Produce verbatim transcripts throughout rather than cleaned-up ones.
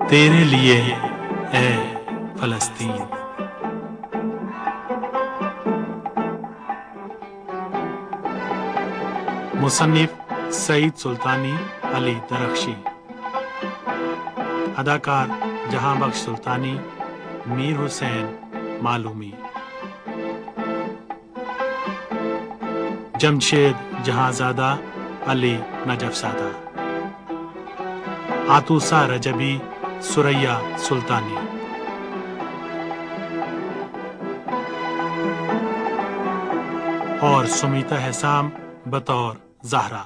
तेरे लिए ए फलस्तीन। मुसन्निफ सईद सुल्तानी अली दरख्शी। अदाकार जहां बख्श सुल्तानी, मीर हुसैन मालूमी, जमशेद जहांजादा अली नजफजादा, आतूसा रजबी सुरैया सुल्तानी, और सुमीता हैसाम बतौर ज़हरा।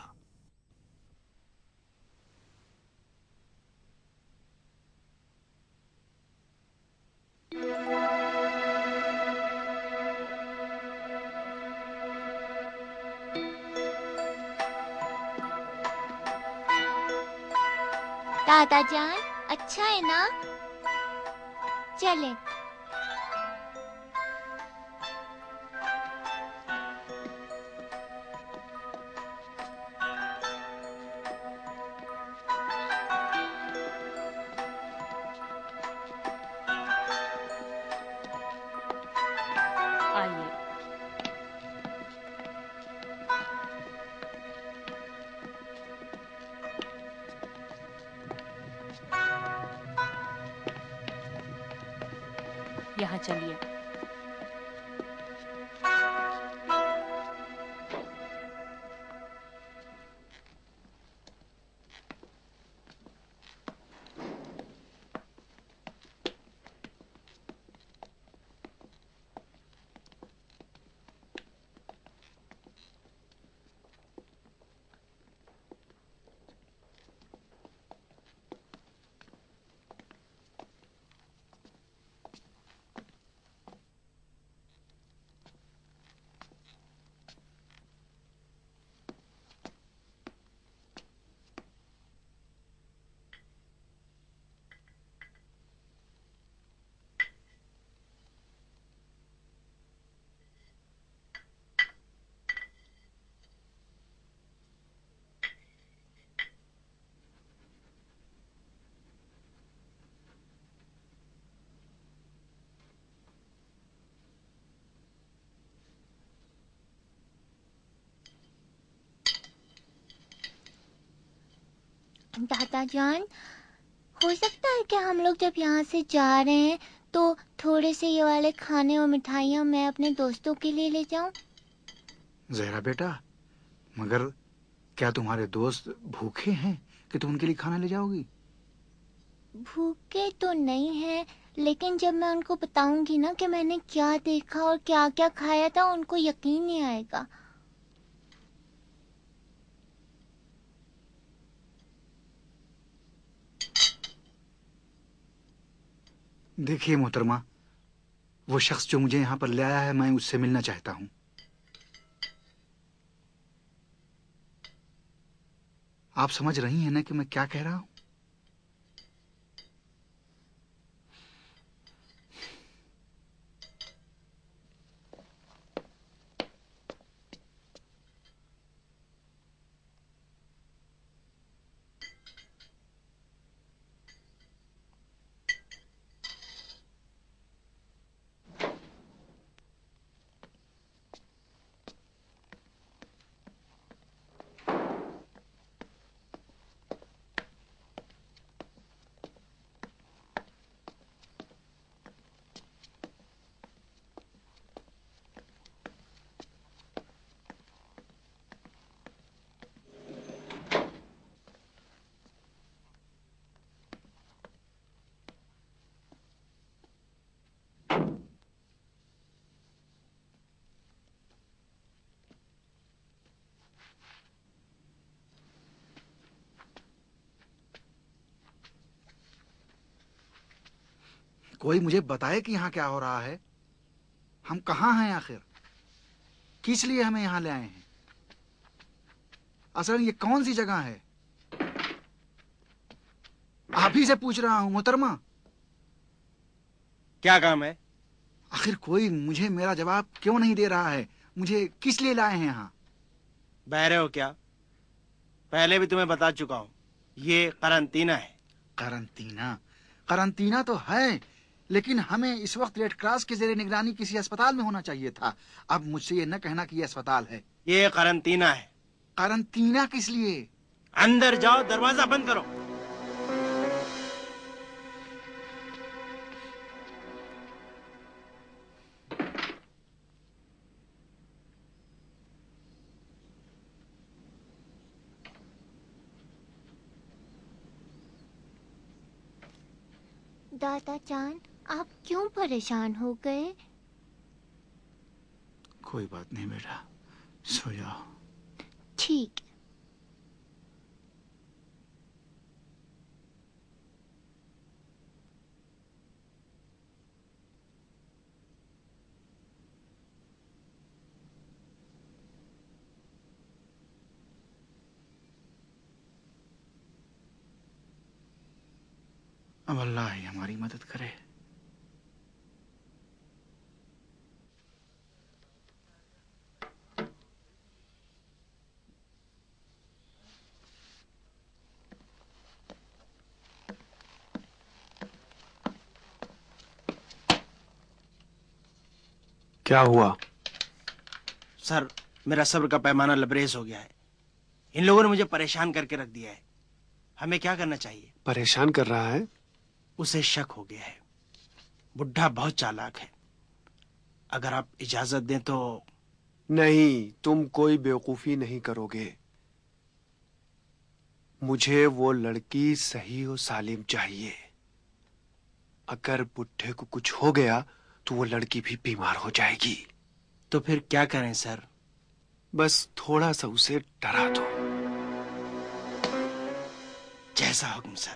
दादा जान अच्छा है ना? चले। यहाँ चलिए। दादा जान, हो सकता है कि हम लोग जब यहाँ से जा रहे हैं तो थोड़े से ये वाले खाने और मिठाइयाँ मैं अपने दोस्तों के लिए ले जाऊं? ज़हरा बेटा, मगर क्या तुम्हारे दोस्त भूखे हैं कि तुम उनके लिए खाना ले जाओगी? भूखे तो नहीं हैं, लेकिन जब मैं उनको बताऊंगी ना कि मैंने क्या देखा और क्या क्या खाया था, उनको यकीन नहीं आएगा। देखिए मोहतरमा, वो शख्स जो मुझे यहाँ पर ले आया है, मैं उससे मिलना चाहता हूँ। आप समझ रही हैं ना कि मैं क्या कह रहा हूँ? कोई मुझे बताए कि यहाँ क्या हो रहा है? हम कहाँ हैं आखिर? किस लिए हमें यहाँ ले आए हैं? असल ये कौन सी जगह है? आप ही से पूछ रहा हूँ मोहतरमा। क्या काम है? आखिर कोई मुझे मेरा जवाब क्यों नहीं दे रहा है? मुझे किस लिए लाए हैं यहाँ? बहरे हो क्या? पहले भी तुम्हें बता चुका हूँ, ये करंतीना है। करंतीना? करंटीना तो है, लेकिन हमें इस वक्त रेड क्रॉस के जेरे निगरानी किसी अस्पताल में होना चाहिए था। अब मुझसे ये न कहना कि ये अस्पताल है। ये करंटीना है। करंटीना किस लिए? अंदर जाओ, दरवाजा बंद करो। दादा जान, आप क्यों परेशान हो गए? कोई बात नहीं बेटा, सो जाओ। ठीक। अब अल्लाह ही हमारी मदद करे। क्या हुआ? सर, मेरा सब्र का पैमाना लबरेज हो गया है। इन लोगों ने मुझे परेशान करके रख दिया है। हमें क्या करना चाहिए? परेशान कर रहा है? उसे शक हो गया है। बुढ़ा बहुत चालाक है। अगर आप इजाजत दें तो। नहीं, तुम कोई बेवकूफी नहीं करोगे। मुझे वो लड़की सही और सालिम चाहिए। अगर बुढ़े को कुछ हो गया तो वो लड़की भी बीमार हो जाएगी। तो फिर क्या करें सर? बस थोड़ा सा उसे डरा दो। जैसा हुक्म सर।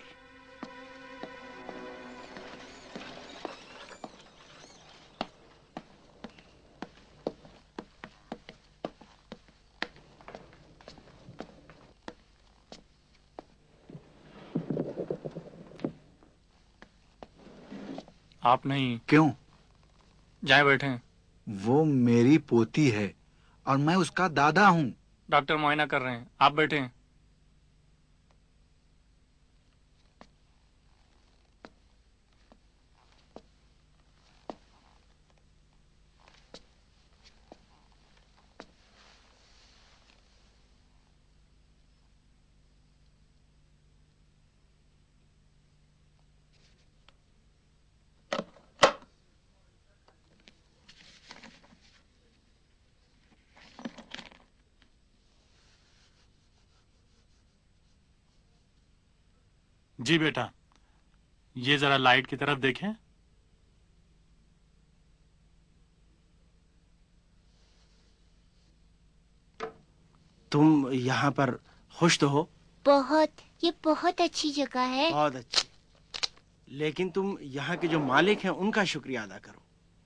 आप नहीं। क्यों? जाए बैठे। वो मेरी पोती है और मैं उसका दादा हूँ। डॉक्टर मुआयना कर रहे हैं, आप बैठे। जी बेटा, ये जरा लाइट की तरफ देखें। तुम यहाँ पर खुश तो हो? बहुत, ये बहुत अच्छी जगह है। बहुत अच्छी। लेकिन तुम यहाँ के जो मालिक हैं उनका शुक्रिया अदा करो।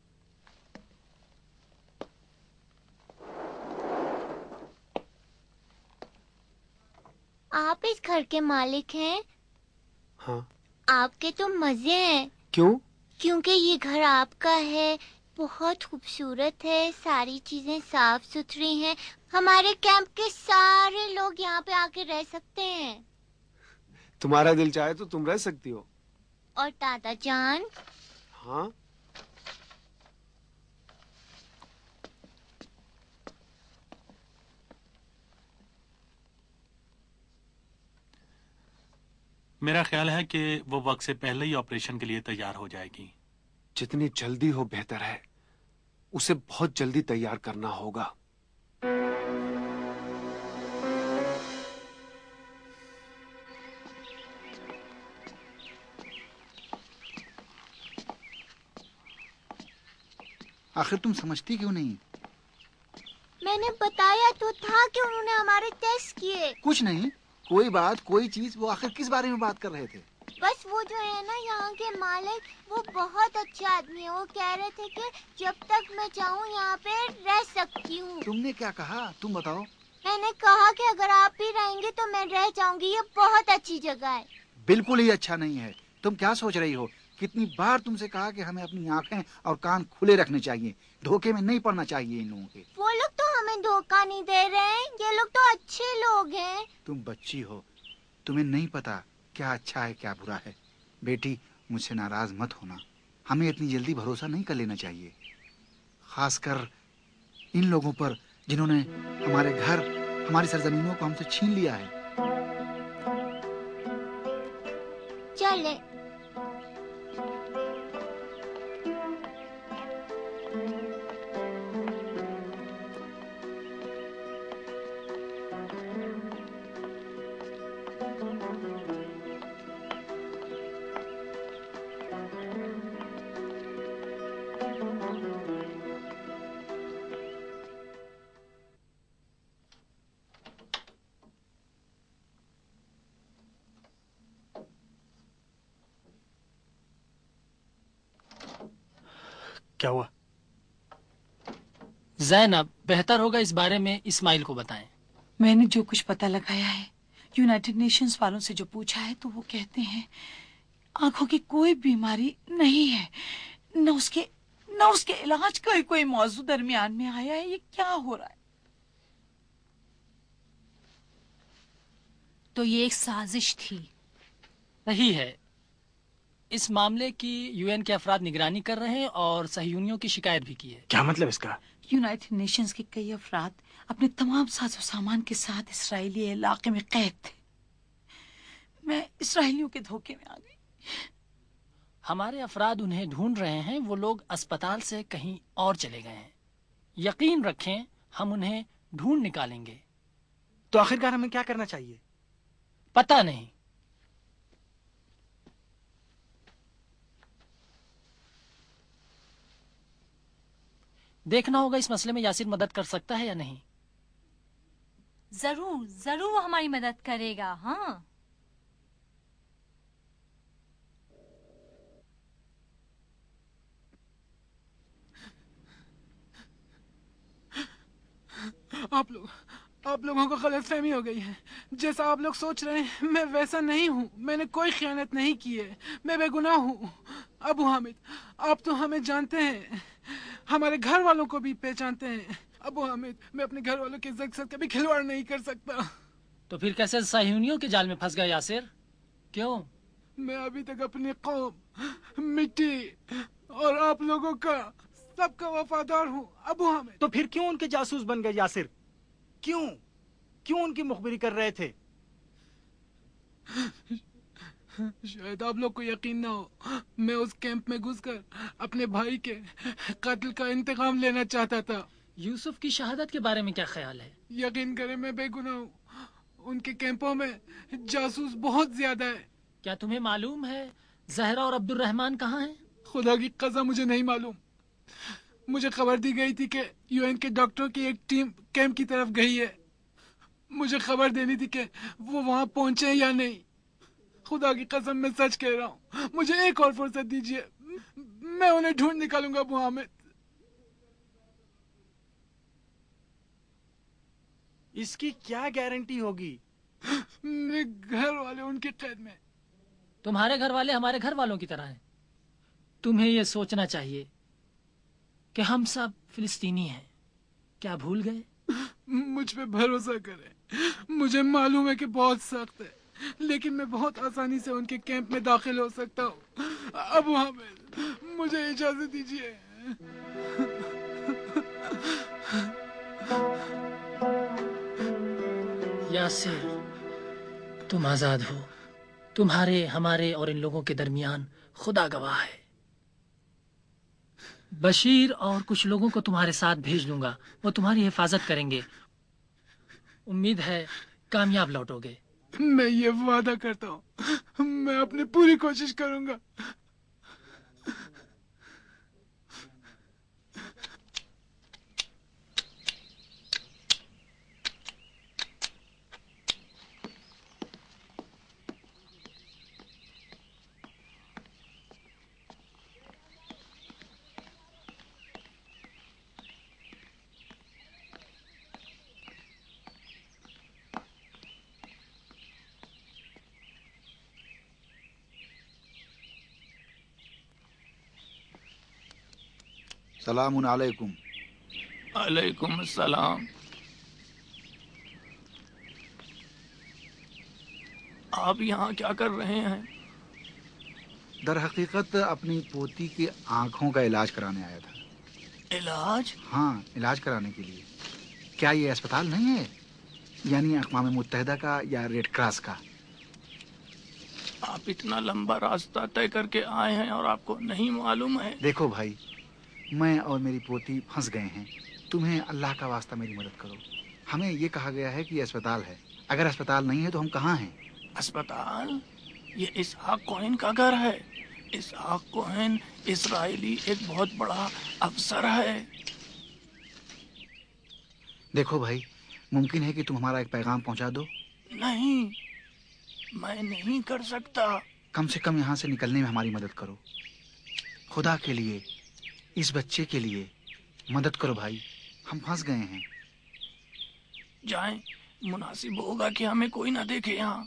आप इस घर के मालिक हैं? हाँ। आपके तो मजे हैं। क्यों? क्योंकि ये घर आपका है, बहुत खूबसूरत है, सारी चीजें साफ सुथरी हैं। हमारे कैंप के सारे लोग यहाँ पे आके रह सकते हैं। तुम्हारा दिल चाहे तो तुम रह सकती हो। और दादा जान? हाँ? मेरा ख्याल है कि वो वक्त से पहले ही ऑपरेशन के लिए तैयार हो जाएगी। जितनी जल्दी हो बेहतर है। उसे बहुत जल्दी तैयार करना होगा। आखिर तुम समझती क्यों नहीं? मैंने बताया तो था कि उन्होंने हमारे टेस्ट किए। कुछ नहीं, कोई बात, कोई चीज। वो आखिर किस बारे में बात कर रहे थे? बस वो जो है ना यहाँ के मालिक, वो बहुत अच्छे आदमी है। वो कह रहे थे कि जब तक मैं चाहूँ यहाँ पे रह सकती हूँ। तुमने क्या कहा? तुम बताओ। मैंने कहा कि अगर आप भी रहेंगे तो मैं रह जाऊंगी। ये बहुत अच्छी जगह है। बिल्कुल ही अच्छा नहीं है। तुम क्या सोच रही हो? कितनी बार तुमसे कहा कि हमें अपनी आंखें और कान खुले रखने चाहिए, धोखे में नहीं पड़ना चाहिए इन लोगों के। वो लोग तो हमें धोखा नहीं दे रहे हैं, ये लोग तो अच्छे लोग हैं। तुम बच्ची हो, तुम्हें नहीं पता क्या अच्छा है क्या बुरा है। बेटी, मुझसे नाराज मत होना। हमें इतनी जल्दी भरोसा नहीं कर लेना चाहिए, खासकर इन लोगों पर जिन्होंने हमारे घर, हमारी सरजमीनों को हमसे छीन लिया है। चले। क्या हुआ? ज़ैनब, बेहतर होगा इस बारे में इस्माइल को बताएं। मैंने जो कुछ पता लगाया है, यूनाइटेड नेशंस वालों से जो पूछा है, तो वो कहते हैं आंखों की कोई बीमारी नहीं है, न उसके न उसके इलाज का ही कोई मौजू दरमियान में आया है। ये क्या हो रहा है? तो ये एक साजिश थी। सही है। इस मामले की यूएन के अफराद निगरानी कर रहे हैं और सहयूनियों की शिकायत भी की है। क्या मतलब इसका? यूनाइटेड नेशंस के कई अफराद अपने तमाम साजो सामान के साथ इसराइली इलाके में कैद थे। मैं इसराइलियों के धोखे में आ गई। हमारे अफराद उन्हें ढूंढ रहे हैं। वो लोग अस्पताल से कहीं और चले गए हैं। यकीन रखें, हम उन्हें ढूंढ निकालेंगे। तो आखिरकार हमें क्या करना चाहिए? पता नहीं। देखना होगा इस मसले में यासिर मदद कर सकता है या नहीं। जरूर जरूर वो हमारी मदद करेगा। हाँ, आप लोग आप लोगों को गलतफहमी हो गई है। जैसा आप लोग सोच रहे हैं, मैं वैसा नहीं हूँ। मैंने कोई खयानत नहीं की है। मैं बेगुनाह हूँ। अबू हामिद, आप तो हमें जानते हैं, हमारे घर वालों को भी पहचानते हैं। अबू हामिद, मैं अपने घर वालों की इज्जत के साथ कभी खिलवाड़ नहीं कर सकता। तो फिर कैसे सहयूनियों के जाल में फंस गए यासिर? क्यों? मैं अभी तक अपनी कौम, मिट्टी और आप लोगों का सबका वफादार हूँ। अबू हामिद, तो फिर क्यों उनके जासूस बन गए यासिर? क्यों क्यों उनकी मुखबिरी कर रहे थे? शायद आप लोग को यकीन ना हो, मैं उस कैंप में घुसकर अपने भाई के कत्ल का इंतकाम लेना चाहता था। यूसुफ की शहादत के बारे में क्या ख्याल है? यकीन करें, मैं बेगुनाह हूँ। उनके कैंपों में जासूस बहुत ज्यादा है। क्या तुम्हें मालूम है जहरा और अब्दुल रहमान कहाँ हैं? खुदा की कसम मुझे नहीं मालूम। मुझे खबर दी गई थी कि यूएन के डॉक्टरों की एक टीम कैंप की तरफ गई है। मुझे खबर देनी थी कि वो वहां पहुंचे या नहीं। खुदा की कसम मैं सच कह रहा हूँ। मुझे एक और फुर्सत दीजिए, मैं उन्हें ढूंढ निकालूंगा। अबू हामिद, इसकी क्या गारंटी होगी? मेरे घर वाले उनके कैद में। तुम्हारे घर वाले हमारे घर वालों की तरह हैं। तुम्हें ये सोचना चाहिए कि हम सब फिलिस्तीनी हैं। क्या भूल गए? मुझ पे भरोसा करें। मुझे मालूम है कि बहुत सख्त है, लेकिन मैं बहुत आसानी से उनके कैंप में दाखिल हो सकता हूँ। अबू हामिद, मुझे इजाजत दीजिए। यासिर, तुम आजाद हो। तुम्हारे, हमारे और इन लोगों के दरमियान खुदा गवाह है। बशीर और कुछ लोगों को तुम्हारे साथ भेज दूंगा। वो तुम्हारी हिफाजत करेंगे। उम्मीद है कामयाब लौटोगे। मैं ये वादा करता हूँ, मैं अपनी पूरी कोशिश करूंगा। सलामुन अलैकुम। अलैकुम सलाम। आप यहाँ क्या कर रहे हैं? दर हकीकत अपनी पोती की आंखों का इलाज कराने आया था। इलाज? हाँ, इलाज कराने के लिए। क्या ये अस्पताल नहीं है, यानी अक़वाम मुत्तहिदा का या रेड क्रॉस का? आप इतना लंबा रास्ता तय करके आए हैं और आपको नहीं मालूम है? देखो भाई, मैं और मेरी पोती फंस गए हैं। तुम्हें अल्लाह का वास्ता मेरी मदद करो। हमें ये कहा गया है कि ये अस्पताल है। अगर अस्पताल नहीं है तो हम कहाँ हैं? अस्पताल? ये इसहाक कोहेन का घर है। इसहाक कोहेन इस्राएली एक बहुत बड़ा अफसर है। देखो भाई, मुमकिन है कि तुम हमारा एक पैगाम पहुंचा दो। नहीं, मैं नहीं कर सकता। कम से कम यहाँ से निकलने में हमारी मदद करो। खुदा के लिए, इस बच्चे के लिए मदद करो भाई, हम फंस गए हैं। जाएं, मुनासिब होगा कि हमें कोई ना देखे यहाँ।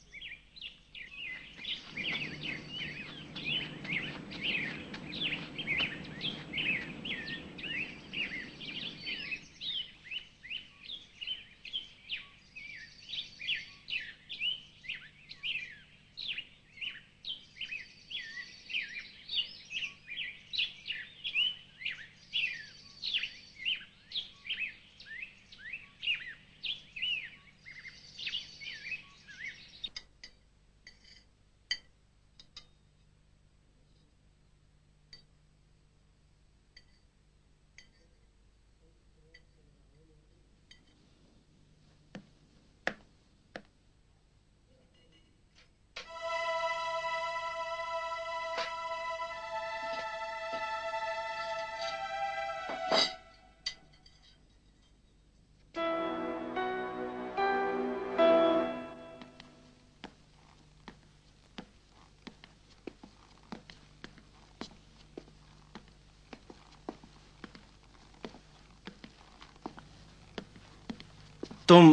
तुम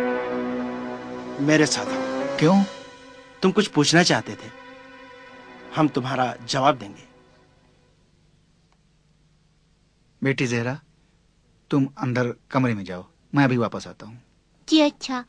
मेरे साथ आओ। क्यों? तुम कुछ पूछना चाहते थे, हम तुम्हारा जवाब देंगे। बेटी ज़हरा, तुम अंदर कमरे में जाओ, मैं अभी वापस आता हूँ। जी अच्छा।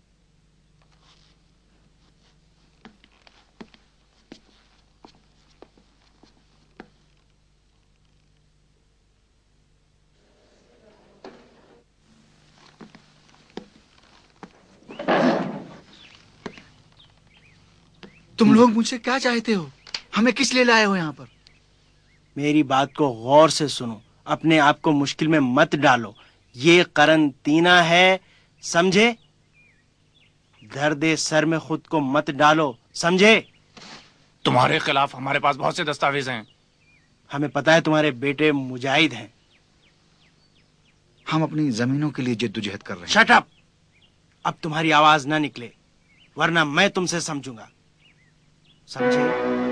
तुम लोग मुझसे क्या चाहते हो? हमें किस लिए लाए हो यहाँ पर? मेरी बात को गौर से सुनो, अपने आप को मुश्किल में मत डालो। ये करंतीना है, समझे? दर्द सर में खुद को मत डालो, समझे? तुम्हारे खिलाफ हमारे पास बहुत से दस्तावेज हैं। हमें पता है तुम्हारे बेटे मुजाहिद हैं। हम अपनी जमीनों के लिए जद्दोजहद कर रहे हैं। Shut up! अब तुम्हारी आवाज ना निकले, वरना मैं तुमसे समझूंगा, समझे?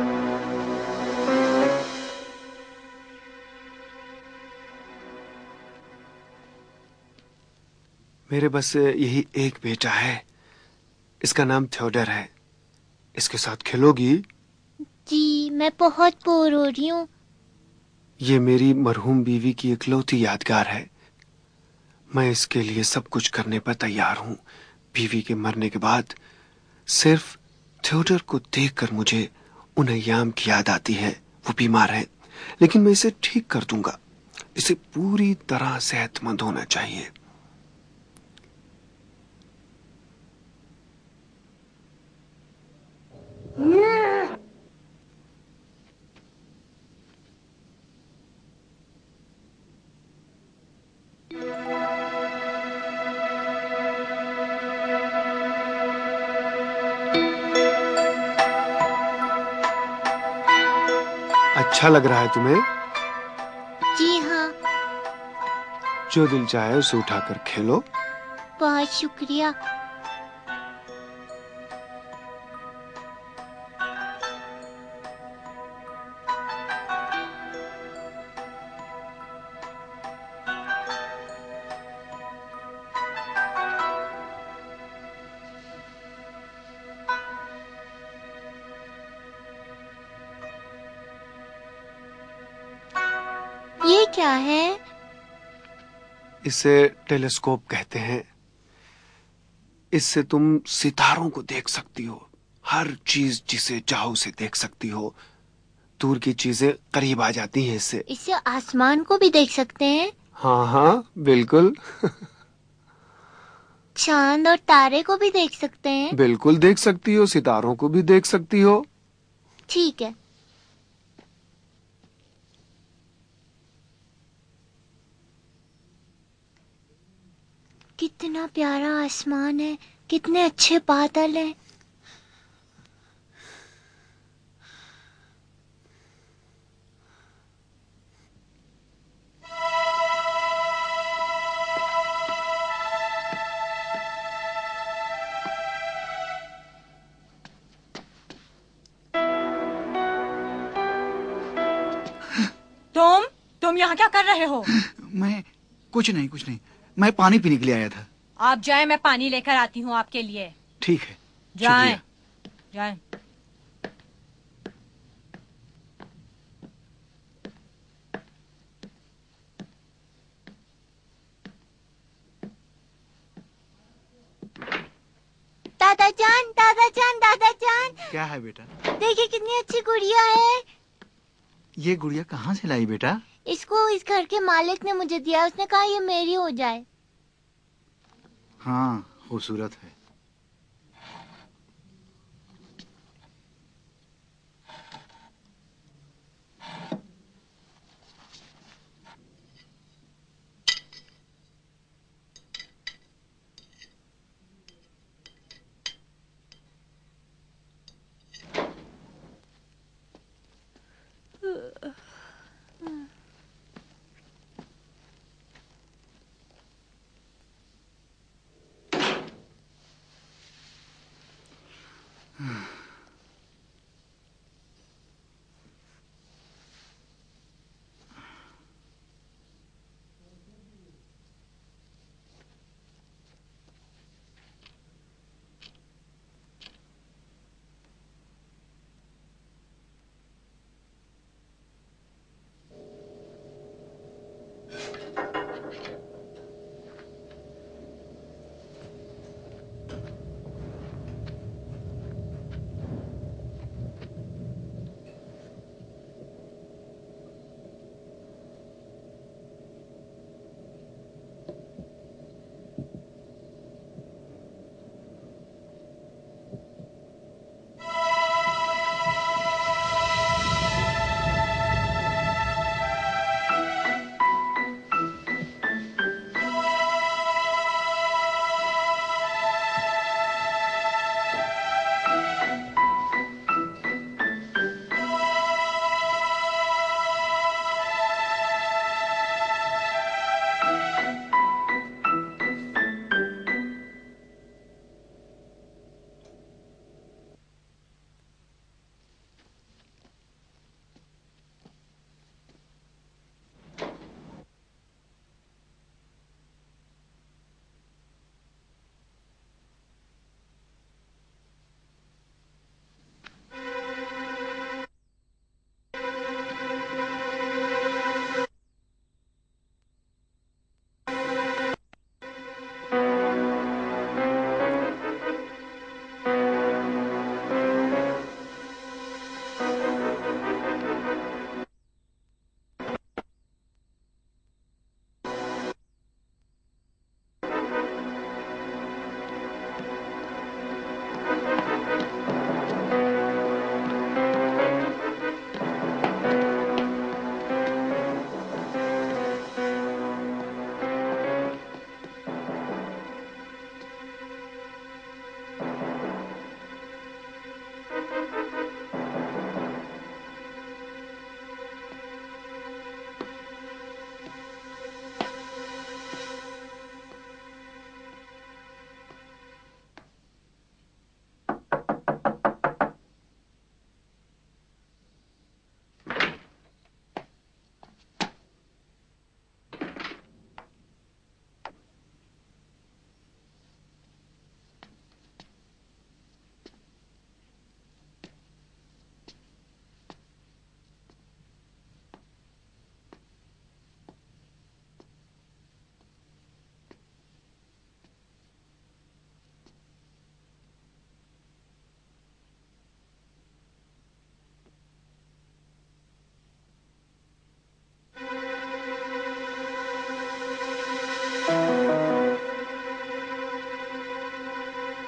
मेरे बस यही एक बेटा है, इसका नाम थियोडर है। इसके साथ खेलोगी? जी, मैं बहुत बोर हो रही हूँ। ये मेरी मरहूम बीवी की इकलौती यादगार है। मैं इसके लिए सब कुछ करने पर तैयार हूँ। बीवी के मरने के बाद सिर्फ थियोडर को देखकर मुझे उन अय्याम की याद आती है। वो बीमार है, लेकिन मैं इसे ठीक कर दूंगा। इसे पूरी तरह सेहतमंद होना चाहिए। अच्छा लग रहा है तुम्हें? जी हाँ। जो दिल चाहे उसे उठाकर खेलो। बहुत शुक्रिया। ये क्या है? इसे टेलीस्कोप कहते हैं। इससे तुम सितारों को देख सकती हो, हर चीज जिसे चाहो उसे देख सकती हो। दूर की चीजें करीब आ जाती हैं इससे। इससे आसमान को भी देख सकते हैं? हाँ हाँ बिल्कुल। चांद और तारे को भी देख सकते हैं? बिल्कुल देख सकती हो, सितारों को भी देख सकती हो। ठीक है। कितना प्यारा आसमान है, कितने अच्छे बादल हैं। तुम तुम यहाँ क्या कर रहे हो? मैं कुछ नहीं कुछ नहीं, मैं पानी पीने के लिए आया था। आप जाए, मैं पानी लेकर आती हूँ आपके लिए। ठीक है, जाए जाए। दादा जान, दादा जान, दादा जान। क्या है बेटा? देखिए कितनी अच्छी गुड़िया है। ये गुड़िया कहाँ से लाई बेटा? इसको इस घर के मालिक ने मुझे दिया, उसने कहा ये मेरी हो जाए। हाँ, खूबसूरत है।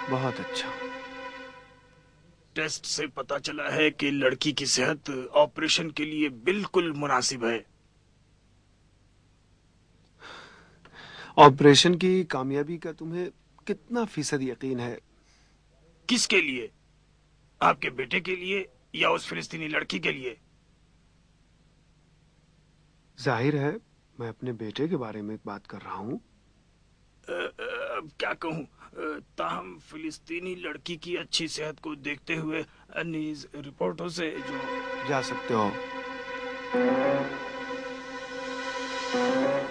बहुत अच्छा। टेस्ट से पता चला है कि लड़की की सेहत ऑपरेशन के लिए बिल्कुल मुनासिब है। ऑपरेशन की कामयाबी का तुम्हें कितना फीसद यकीन है? किसके लिए? आपके बेटे के लिए या उस फिलिस्तीनी लड़की के लिए? जाहिर है मैं अपने बेटे के बारे में बात कर रहा हूँ। अब क्या कहूँ, ताहम फिलिस्तीनी लड़की की अच्छी सेहत को देखते हुए न्यूज़ रिपोर्टों से जो जा सकते हो।